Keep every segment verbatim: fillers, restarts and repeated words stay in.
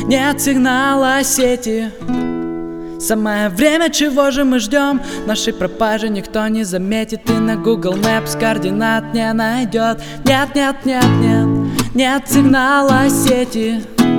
нет сигнала сети. Самое время, чего же мы ждем? Нашей пропажи никто не заметит, и на Google Maps координат не найдет. Нет, нет, нет, нет, нет сигнала сети.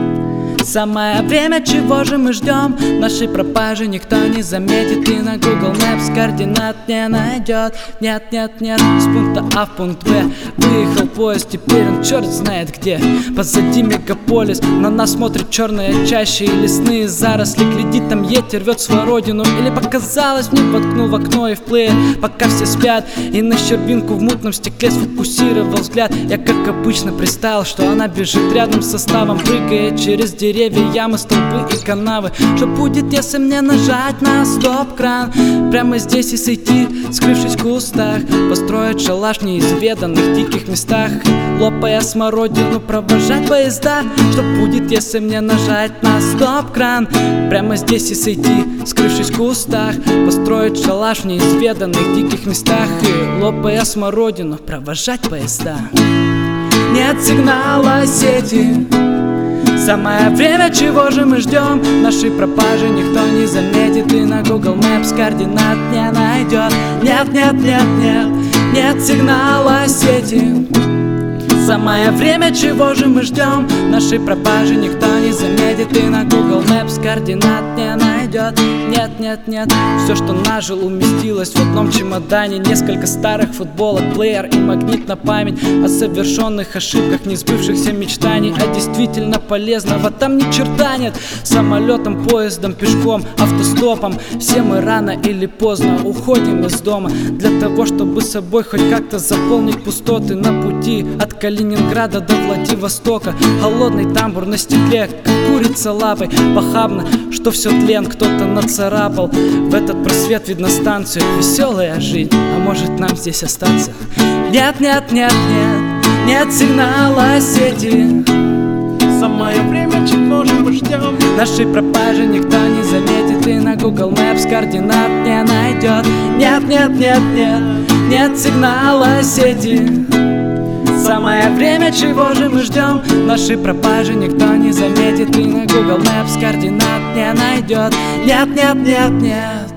Самое время, чего же мы ждем? Нашей пропажи никто не заметит, и на Google Maps координат не найдет. Нет, нет, нет, с пункта А в пункт Б выехал поезд, теперь он черт знает где. Позади мегаполис, на нас смотрит черная чаща и лесные заросли. Глядит, там Йети рвет свою родину. Или показалось, мне воткнул в окно и в плеер, пока все спят, и на щербинку в мутном стекле сфокусировал взгляд. Я, как обычно, представил, что она бежит рядом с составом, прыгая через деревья, ямы, столбы и канавы. Что будет, если мне нажать на стоп-кран? Прямо здесь и сойти, скрывшись в кустах, построить шалаш в неизведанных диких местах, лопая смородину, провожать поезда. Что будет, если мне нажать на стоп-кран? Прямо здесь и сойти, скрывшись в кустах, построить шалаш в неизведанных диких местах и, лопая смородину, провожать поезда. Нет сигнала сети. Самое время, чего же мы ждем? Нашей пропажи никто не заметит, и на Google Maps координат не найдет. Нет, нет, нет, нет, нет сигнала сети. Самое время, чего же мы ждем? Нашей пропажи никто не заметит, и на Google Maps координат не найдет. Нет, нет, нет, все, что нажил, уместилось в одном чемодане. Несколько старых футболок, плеер и магнит на память о совершенных ошибках, не сбывшихся мечтаний. А действительно полезного там ни черта нет. Самолетом, поездом, пешком, автостопом все мы рано или поздно уходим из дома, для того, чтобы с собой хоть как-то заполнить пустоты на пути от Калининграда до Владивостока. Холодный тамбур на стекле, как курица лапой, похабно, что все тлен кто-то нацарапал. В этот просвет видно станцию, веселая жизнь, а может нам здесь остаться? Нет, нет, нет, нет, нет сигнала сети. Самое время, чего же мы ждем? Нашей пропажи никто не заметит, и на Google Maps координат не найдет. Нет, нет, нет, нет, нет сигнала сети. Самое время, чего же мы ждем? Нашей пропажи никто не заметит, и на Google Maps координат не найдет. Нет, нет, нет, нет.